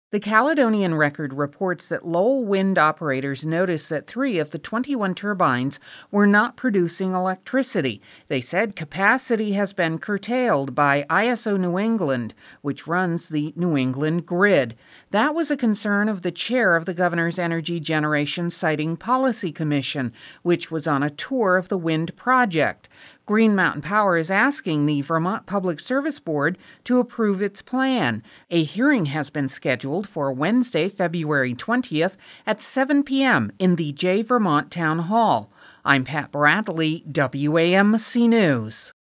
The Caledonian Record reports that Lowell wind operators noticed that 3 of the 21 turbines were not producing electricity. They said capacity has been curtailed by ISO New England, which runs the New England grid. That was a concern of the chair of the governor's Energy Generation Siting Policy Commission, which was on a tour of the wind project. Green Mountain Power is asking the Vermont Public Service Board to approve its plan. A hearing has been scheduled for Wednesday, February 20th at 7 p.m. in the J. Vermont Town Hall. I'm Pat Bradley, WAMC News.